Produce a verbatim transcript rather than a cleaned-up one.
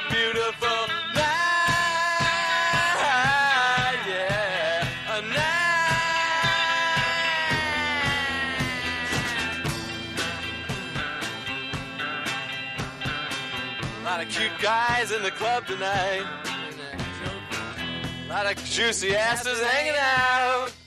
beautiful night, yeah, a night. A lot of cute guys in the club tonight. A lot of juicy asses hanging out.